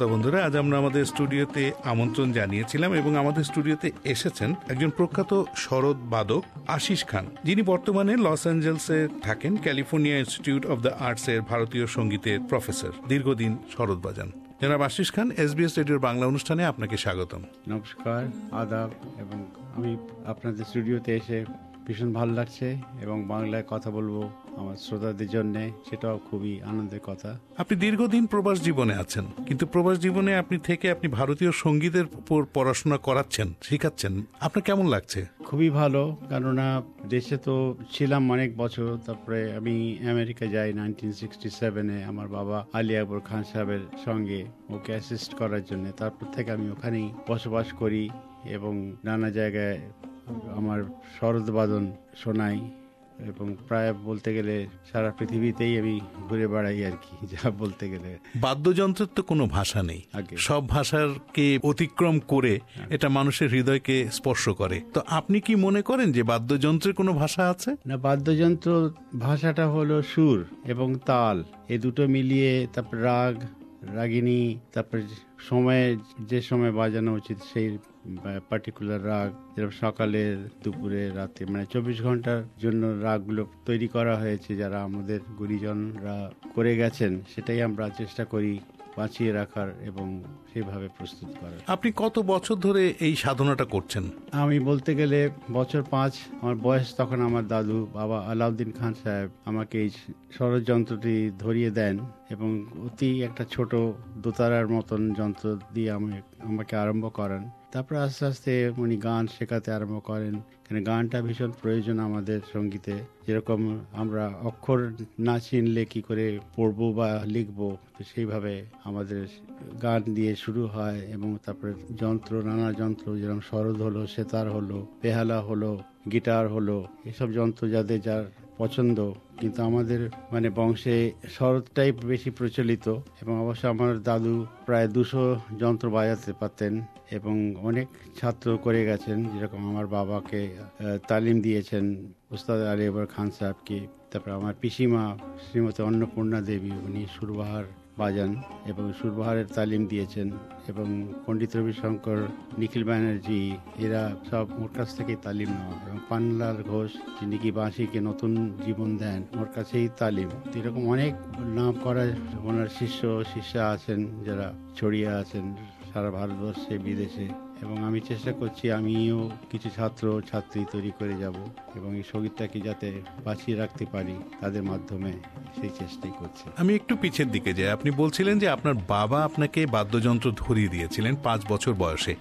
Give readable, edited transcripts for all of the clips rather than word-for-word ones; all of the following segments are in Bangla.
শ্রোতা বন্ধুরা, আজ আমরা আমাদের স্টুডিওতে আমন্ত্রণ জানিয়েছিলাম এবং আমাদের স্টুডিওতে এসেছেন একজন প্রখ্যাত সরোদ বাদক আশিস খান, যিনি বর্তমানে লস অ্যাঞ্জেলসে থাকেন। California institute of the arts এর ভারতীয় সঙ্গীতের প্রফেসর, দীর্ঘদিন সরোদ বাজান। জনাব আশিস খান, SBS রেডিওর বাংলা অনুষ্ঠানে আপনাকে স্বাগতম। নমস্কার, আদাব। এবং আমি আপনাদের স্টুডিওতে এসে ভীষণ ভালো লাগছে এবং বাংলায় কথা বলবো আমার শ্রোতাদের জন্য, সেটাও খুবই আনন্দের কথা। আপনি দীর্ঘদিন প্রবাস জীবনে আছেন, কিন্তু প্রবাস জীবনে আপনি ভারতীয় সঙ্গীতের উপর পড়াশোনা করাচ্ছেন, শিখাচ্ছেন। আপনার কেমন লাগছে? খুবই ভালো, কেননা দেশে তো ছিলাম অনেক বছর। তারপরে আমি আমেরিকা যাই 1967-এ আমার বাবা আলী আকবর খান সাহেবের সঙ্গে, ওকে অ্যাসিস্ট করার জন্য। তারপর থেকে আমি ওখানেই বসবাস করি এবং নানা জায়গায় আমার সরোদ বাদন শোনাই এবং প্রায় বলতে গেলে সারা পৃথিবীতেই আমি ঘুরে বেড়াই আর কি, যা বলতে গেলে। বাদ্যযন্ত্রের তো কোনো ভাষা নেই, সব ভাষাকে অতিক্রম করে এটা মানুষের হৃদয়কে স্পর্শ করে। তো আপনি কি মনে করেন যে বাদ্যযন্ত্রের কোনো ভাষা আছে? না, বাদ্যযন্ত্র ভাষাটা হলো সুর এবং তাল, এই দুটো মিলিয়ে, তারপর রাগ, রাগিনী, তারপরে সময়ে যে সময় বাজানো উচিত সেই পার্টিকুলার রাগ, যেরকম সকালে, দুপুরে, রাতে, মানে 24 ঘন্টার জন্য রাগগুলো তৈরি করা হয়েছে, যারা আমাদের গুরুজনরা করে গেছেন। সেটাই আমরা চেষ্টা করি বাঁচিয়ে রাখার এবং সেভাবে প্রস্তুত করার। আপনি কত বছর ধরে এই সাধনাটা করছেন? আমি বলতে গেলে বছর 5। আমার বয়স তখন আমার দাদু বাবা আলাউদ্দিন খান সাহেব আমাকে এই সরোদ যন্ত্রটি ধরিয়ে দেন এবং অতি একটা ছোট দোতারার মতন যন্ত্র দিয়ে আমাকে আরম্ভ করান। তারপর আস্তে আস্তে উনি গান শেখাতে আরম্ভ করেন, কারণ গানটা ভীষণ প্রয়োজন আমাদের সঙ্গীতে। যেরকম আমরা অক্ষর না চিনলে কি করে পড়বো বা লিখবো, তো সেইভাবে আমাদের গান দিয়ে শুরু হয়। এবং তারপরে যন্ত্র, নানা যন্ত্র, যেরকম সরোদ হলো, সেতার হলো, বেহালা হলো, গিটার হলো, এসব যন্ত্র যাদের যার পছন্দ। কিন্তু আমাদের মানে বংশে সরোদটাই বেশি প্রচলিত এবং অবশ্য আমার দাদু প্রায় 200 যন্ত্র বাজাতে পারতেন এবং অনেক ছাত্র করে গেছেন। যেরকম আমার বাবাকে তালিম দিয়েছেন উস্তাদ আলী আকবর খান সাহেবকে। তারপর আমার পিসিমা শ্রীমতী অন্নপূর্ণা দেবী, উনি সুরবাহার বাজান এবং সুরবাহারের তালিম দিয়েছেন। এবং পণ্ডিত রবিশঙ্কর, নিখিল ব্যানার্জি, এরা সব ওর কাছ থেকেই তালিম নেওয়া। এবং পানলাল ঘোষ, যিনি কি বাঁশিকে নতুন জীবন দেন, ওর কাছেই তালিম। এরকম অনেক নাম করা ওনার শিষ্যা আছেন, যারা ছড়িয়ে আছেন সারা ভারতবর্ষে, বিদেশে। এবং আমি চেষ্টা করছি আমিও কিছু ছাত্র ছাত্রী তৈরি করে যাব এবং এই সঙ্গীতটাকে যাতে বাঁচিয়ে রাখতে পারি তাদের মাধ্যমে, সেই চেষ্টাই করছি। আমি একটু পিছের দিকে যাই। আপনি বলছিলেন যে আপনার বাবা আপনাকে বাদ্যযন্ত্র ধরিয়ে দিয়েছিলেন 5 বছর বয়সে।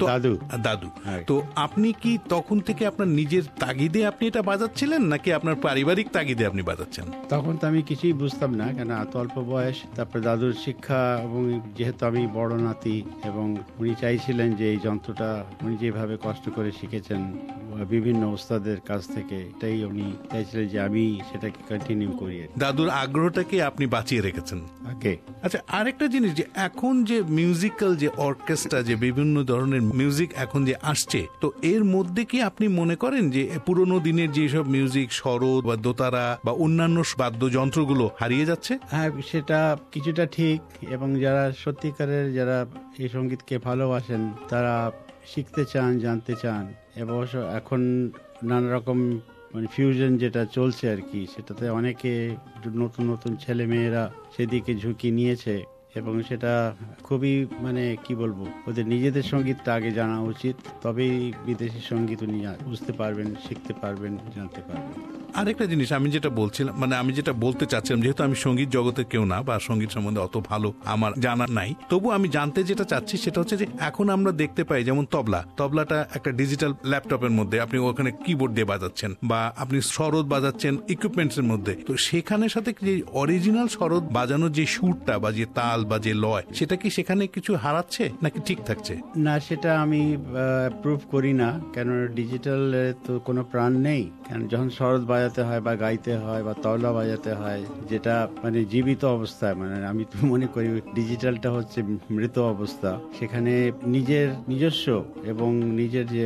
দাদু। তো আপনি কি তখন থেকে আপনার নিজের তাগিদে আপনি এটা বাজাচ্ছিলেন, নাকি আপনার পারিবারিক তাগিদে আপনি বাজাচ্ছেন? তখন তো আমি কিছুই বুঝতাম না, কেন এত অল্প বয়স। তারপরে দাদুর শিক্ষা, এবং যেহেতু আমি বড় নাতি এবং উনি চাইছিলেন যে এই যন্ত্রটা উনি যেভাবে কষ্ট করে শিখেছেন বিভিন্ন ওস্তাদের কাছ থেকে, এটাই উনি চাইছিলেন যে আমি সেটাকে কন্টিনিউ করি। দাদুর আগ্রহটাকে আপনি বাঁচিয়ে রেখেছেন। আচ্ছা, আরেকটা জিনিস, যে এখন যে মিউজিক্যাল যে অর্কেস্ট্রা, যে বিভিন্ন ধরনের মিউজিক এখন যে আসছে, তো এর মধ্যে কি আপনি মনে করেন যে পুরোনো দিনের যেসব মিউজিক, সরোদ বা দোতারা বা অন্যান্য বাদ্যযন্ত্রগুলো হারিয়ে যাচ্ছে? হ্যাঁ, সেটা কিছুটা ঠিক। এবং যারা সত্যিকারের, যারা এই সঙ্গীতকে ভালোবাসেন, তারা শিখতে চান, জানতে চান। এবং এখন নানা রকম মানে ফিউশন যেটা চলছে আর কি, সেটাতে অনেকে নতুন নতুন ছেলে মেয়েরা সেদিকে ঝুঁকি নিয়েছে এবং সেটা খুবই মানে কি বলবো, ওদের নিজেদের সঙ্গীতটা আগে জানা উচিত, তবেই বিদেশি সঙ্গীত উনি বুঝতে পারবেন, শিখতে পারবেন, জানতে পারবেন। আরেকটা জিনিস আমি যেটা বলছিলাম, মানে আমি যেটা বলতে চাচ্ছিলাম, যেহেতু আমি সঙ্গীত জগতের কেউ না বা সঙ্গীত সম্বন্ধে অত ভালো আমার জানা নাই, তবু আমি জানতে যেটা চাচ্ছি সেটা হচ্ছে যে এখন আমরা দেখতে পাই যেমন তবলাটা একটা ডিজিটাল ল্যাপটপের মধ্যে, আপনি ওখানে কিবোর্ড দিয়ে বাজাচ্ছেন বা আপনি সরোদ বাজাচ্ছেন ইকুইপমেন্টস এর মধ্যে। তো সেখানের সাথে যে অরিজিনাল সরোদ বাজানোর যে সুরটা বা যে তাল বা যে লয়, সেটা কি সেখানে কিছু হারাচ্ছে নাকি ঠিক থাকছে? না, সেটা আমি প্রুভ করি না, কেন ডিজিটাল তো কোনো প্রাণ নেই। কারণ যখন সরোদ বাজাতে হয় বা গাইতে হয় বা তবলা বাজাতে হয়, যেটা মানে জীবিত অবস্থায়, মানে আমি তো মনে করি ডিজিটালটা হচ্ছে মৃত অবস্থা। সেখানে নিজস্ব এবং নিজের যে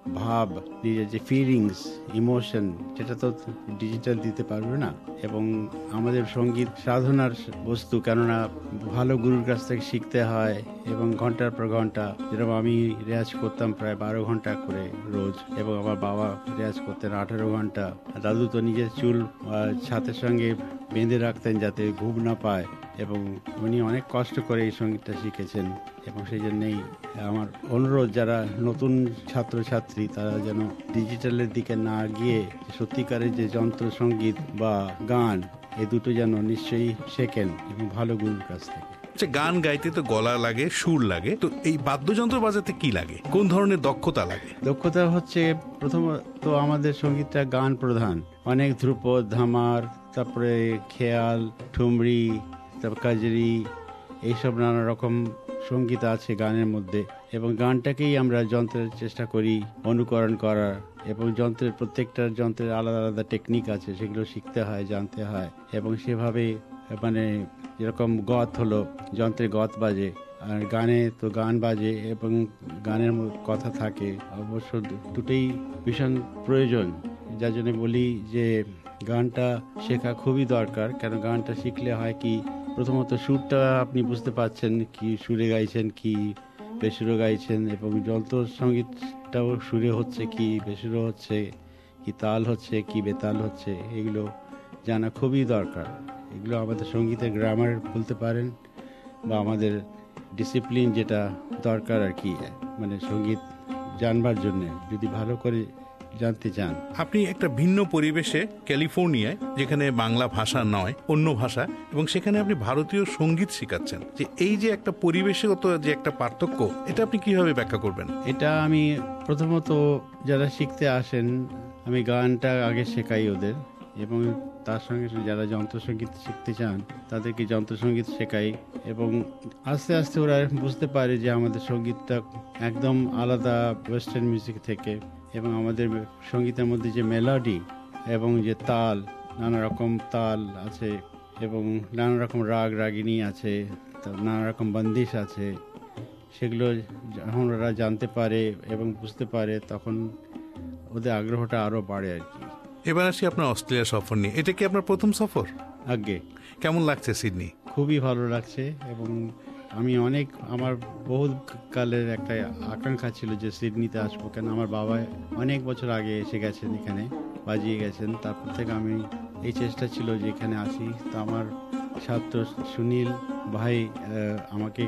ভাব, নিজের যে ফিলিংস, ইমোশন, সেটা তো ডিজিটাল দিতে পারবে না। এবং আমাদের সঙ্গীত সাধনার বস্তু, কেননা ভালো গুরুর কাছ থেকে শিখতে হয় এবং ঘন্টার পর ঘন্টা, যেরকম আমি রেয়াজ করতাম প্রায় 12 ঘন্টা করে রোজ, এবং আমার বাবা রেয়াজ করতেন 18 ঘন্টা। দাদু তো নিজের চুল ছাতের সঙ্গে বেঁধে রাখতেন যাতে ঘুম না পায়, এবং উনি অনেক কষ্ট করে এই সঙ্গীতটা শিখেছেন। এবং সেই জন্যেই আমার অনুরোধ, যারা নতুন ছাত্রছাত্রী তারা যেন ডিজিটালের দিকে না গিয়ে সত্যিকারের যে যন্ত্র সঙ্গীত বা গান, এই দুটো যেন নিশ্চয়ই শেখেন এবং ভালো গুরুর কাছ থেকে। আচ্ছা, গান গাইতে তো গলা লাগে, সুর লাগে, তো এই বাদ্যযন্ত্র বাজাতে কি লাগে, কোন ধরনের দক্ষতা লাগে? দক্ষতা হচ্ছে, প্রথমত আমাদের সঙ্গীতটা গান প্রধান, অনেক ধ্রুপদ, ধামার, তারপরে খেয়াল, ঠুমরি, তারপর কাজরি, এইসব নানা রকম সঙ্গীত আছে গানের মধ্যে। এবং গানটাকেই আমরা যন্ত্রের চেষ্টা করি অনুকরণ করার, এবং প্রত্যেকটা যন্ত্রের আলাদা আলাদা টেকনিক আছে, সেগুলো শিখতে হয়, জানতে হয়। এবং সেভাবে মানে যেরকম গত হলো, যন্ত্রে গত বাজে, আর গানে তো গান বাজে এবং গানের কথা থাকে। অবশ্য দুটোই ভীষণ প্রয়োজন, যার জন্য বলি যে গানটা শেখা খুবই দরকার। কেন গানটা শিখলে হয় কি, প্রথমত সুরটা আপনি বুঝতে পারছেন, কি সুরে গাইছেন কি বেসুরো গাইছেন, এবং যন্ত্র সঙ্গীতটাও সুরে হচ্ছে কি বেসুরো হচ্ছে, কি তাল হচ্ছে কি বেতাল হচ্ছে, এগুলো জানা খুবই দরকার। এগুলো আমাদের সঙ্গীতের গ্রামার বলতে পারেন, বা আমাদের ডিসিপ্লিন যেটা দরকার আর কি, মানে সঙ্গীত জানবার জন্য যদি ভালো করে জানতে চান। আপনি একটা ভিন্ন পরিবেশে, ক্যালিফোর্নিয়ায়, যেখানে বাংলা ভাষা নয় অন্য ভাষা, এবং সেখানে আপনি ভারতীয় সঙ্গীত শেখাচ্ছেন, যে এই যে একটা পরিবেশগত যে একটা পার্থক্য, এটা আপনি কিভাবে ব্যাখ্যা করবেন? এটা আমি প্রথমত যারা শিখতে আসেন, আমি গানটা আগে শেখাই ওদের, এবং তার সঙ্গে যারা যন্ত্রসঙ্গীত শিখতে চান তাদেরকে যন্ত্রসঙ্গীত শেখাই। এবং আস্তে আস্তে ওরা বুঝতে পারে যে আমাদের সঙ্গীতটা একদম আলাদা ওয়েস্টার্ন মিউজিক থেকে, এবং আমাদের সঙ্গীতের মধ্যে যে মেলোডি এবং যে তাল, নানা রকম তাল আছে, এবং নানা রকম রাগ রাগিনী আছে, নানা রকম বন্দিশ আছে, সেগুলো যখন ওরা জানতে পারে এবং বুঝতে পারে, তখন ওদের আগ্রহটা আরও বাড়ে আর কি। এবার আসি আপনার অস্ট্রেলিয়া সফর নিয়ে। এটা কি আপনার প্রথম সফর? আগে। কেমন লাগছে সিডনি? খুবই ভালো লাগছে, এবং আমি আমার বহু কালের একটা আকাঙ্ক্ষা ছিল যে সিডনিতে আসবো, কেন আমার বাবা অনেক বছর আগে এসে গেছেন, এখানে বাজিয়ে গেছেন। তারপর থেকে আমি এই চেষ্টা ছিল যে এখানে আসি। তো আমার ছাত্র সুনীল ভাই আমাকে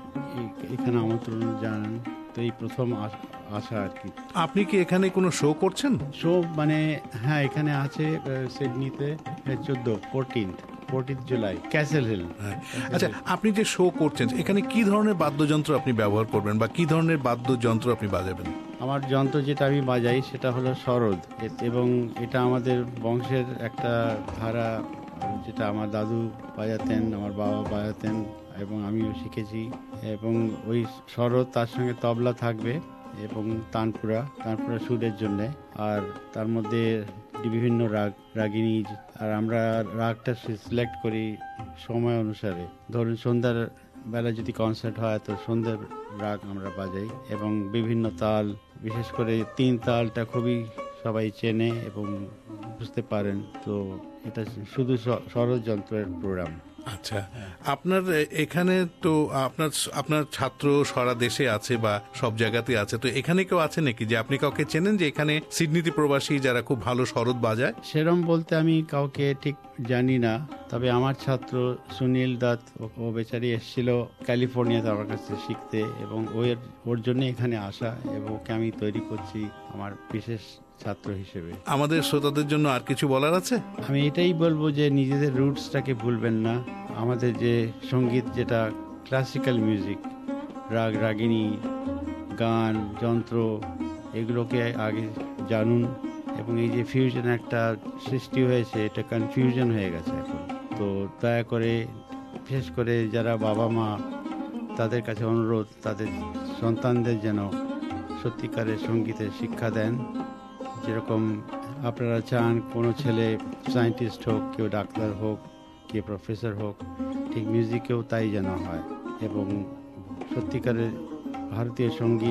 এখানে আমন্ত্রণ জানান, তো এই প্রথম আসা আর কি। আপনি কি এখানে কোনো শো করছেন? শো মানে হ্যাঁ, এখানে আছে সিডনিতে 14 জুলাই, ক্যাসেল হিল। আচ্ছা, আপনি যে শো করছেন, এখানে কি ধরনের বাদ্যযন্ত্র আপনি ব্যবহার করবেন, বা কি ধরনের বাদ্যযন্ত্র আপনি বাজাবেন? আমার যন্ত্র যেটা আমি বাজাই সেটা হলো সরোদ, এবং এটা আমাদের বংশের একটা ধারা, যেটা আমার দাদু বাজাতেন, আমার বাবা বাজাতেন, এবং আমিও শিখেছি। এবং ওই সরোদ, তার সঙ্গে তবলা থাকবে এবং তানপুরা সুরের জন্যে, আর তার মধ্যে বিভিন্ন রাগিনী। আর আমরা রাগটা সিলেক্ট করি সময় অনুসারে। ধরুন সন্ধ্যার বেলা যদি কনসার্ট হয়, তো সন্ধ্যার রাগ আমরা বাজাই, এবং বিভিন্ন তাল, বিশেষ করে 3 তালটা খুবই সবাই চেনে এবং বুঝতে পারেন। তো এটা শুধু সরোদ যন্ত্রের প্রোগ্রাম। আচ্ছা, আপনার এখানে তো আপনার ছাত্র সারা দেশে আছে বা সব জায়গাতে আছে, তো এখানে কেউ আছে নাকি যে আপনি কাউকে চেনেন যে এখানে সিডনিতে প্রবাসী যারা খুব ভালো সরোদ বাজায়? সেরম বলতে আমি কাউকে ঠিক জানি না, তবে আমার ছাত্র সুনীল দত্ত, ও বেচারি এসেছিল ক্যালিফোর্নিয়াতে আমার কাছে শিখতে, এবং ওর জন্য এখানে আসা, এবং ওকে আমি তৈরি করছি আমার বিশেষ ছাত্র হিসেবে। আমাদের শ্রোতাদের জন্য আর কিছু বলার আছে? আমি এটাই বলবো যে নিজেদের রুটসটাকে ভুলবেন না। আমাদের যে সঙ্গীত, যেটা ক্লাসিক্যাল মিউজিক, রাগ রাগিনী, গান, যন্ত্র, এগুলোকে আগে জানুন। এবং এই যে ফিউশন একটা সৃষ্টি হয়েছে, এটা কনফিউশন হয়ে গেছে এখন। তো দয়া করে, বিশেষ করে যারা বাবা মা, তাদের কাছে অনুরোধ, তাদের সন্তানদের যেন সত্যিকারের সঙ্গীতের শিক্ষা দেন। যেরকম আপনারা চান কোনো ছেলে সায়েন্টিস্ট হোক, কেউ ডাক্তার হোক, কেউ প্রফেসর হোক, ঠিক মিউজিকেও তাই যেন হয়। এবং সত্যিকারের ভারতীয় সঙ্গীত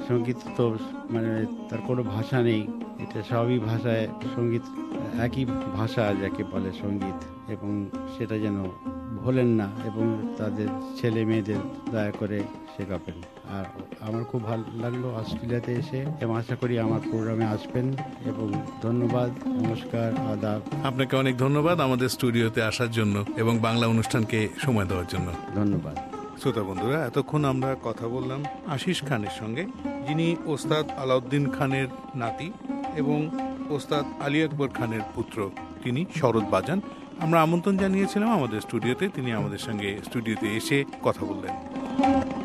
সঙ্গীত তো মানে তার কোনো ভাষা নেই, এটা সবই ভাষায় সঙ্গীত, একই ভাষা যাকে বলে সঙ্গীত, এবং সেটা যেন ভোলেন না এবং তাদের ছেলে মেয়েদের দয়া করে শেখাবেন। আর আমার খুব ভালো লাগলো অস্ট্রেলিয়াতে এসে, এবং আশা করি আমার প্রোগ্রামে আসবেন, এবং ধন্যবাদ, নমস্কার, আদাব। আপনাকে অনেক ধন্যবাদ আমাদের স্টুডিওতে আসার জন্য এবং বাংলা অনুষ্ঠানকে সময় দেওয়ার জন্য। ধন্যবাদ। শ্রোতা বন্ধুরা, এতক্ষণ আমরা কথা বললাম আশিস খানের সঙ্গে, যিনি ওস্তাদ আলাউদ্দিন খানের নাতি এবং ওস্তাদ আলী আকবর খানের পুত্র। তিনি শরৎ বাজান। আমরা আমন্ত্রণ জানিয়েছিলাম আমাদের স্টুডিওতে, তিনি আমাদের সঙ্গে স্টুডিওতে এসে কথা বললেন।